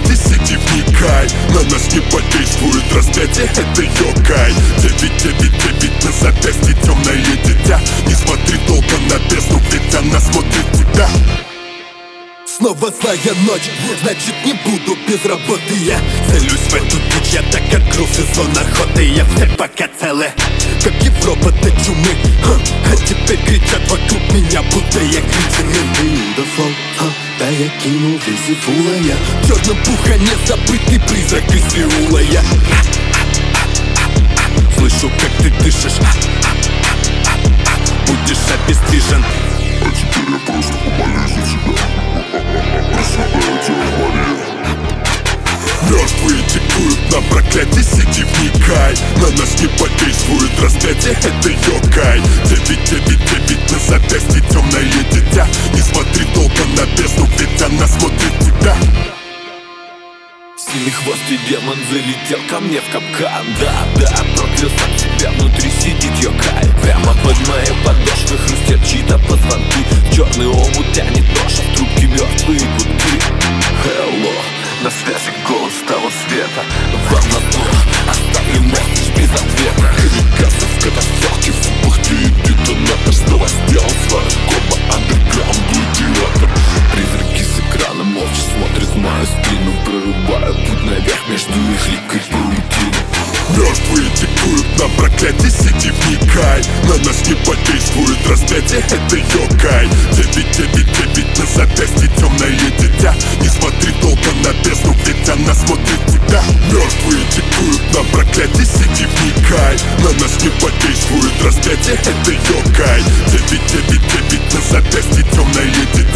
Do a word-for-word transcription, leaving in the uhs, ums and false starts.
проклятие, сиди вникай. На нас не подействует распятие, это йокай. Девять, девять, девять на запястье, темное дитя. Не смотри долго на бездну, ведь она смотрит тебя. Снова злая ночь, значит не буду без работы. Я целюсь в эту дичь, я так открыл сезон охоты. Я все пока целы, как Европа до чумы. Ха, а теперь кричат вокруг меня, будто я кричеры. Да я кинул весь и фула. Я в черном пуха незабытый призрак из Виула. Я слышу, как ты дышишь, будешь обездвижен. А теперь я просто помолюсь за тебя. Просыпаю тебя в море. Мертвые диктуют нам проклятие, сиди вникай. На нас не подействует распятие, это йокай. Девять, девять, девять на запястье, темное дитя. Не смотри долго на бездну, ведь она смотрит тебя. Синий хвостый демон залетел ко мне в капкан. Да, да, проклял сам себя, внутри сидит йокай. Прямо под моей подошвой хрустят чьи-то позвонки. В черный омут тянет нож, в трубке мертвые гудки. Hello, на связи голос того света. Вам на то оставлю месседж без ответа. Камикадзе в катафалке, в бухте детонатор. Снова сделал свою комбо, андерграунд, гладиатор. Призраки с экрана молча смотрят в мою спину, прорубая путь наверх между их липкой паутиной. Мертвые диктуют нам проклятие, сиди вникай. На нас не подействует распятие, это йокай. Девять, девять, девять на запястье, темное дитя. Не смотри долго на бездну, ведь она смотрит тебя. Мертвые диктуют нам проклятие, сиди вникай. На нас не подействует распятие, это йокай. Девять, девять, девять на запястье, темное дитя.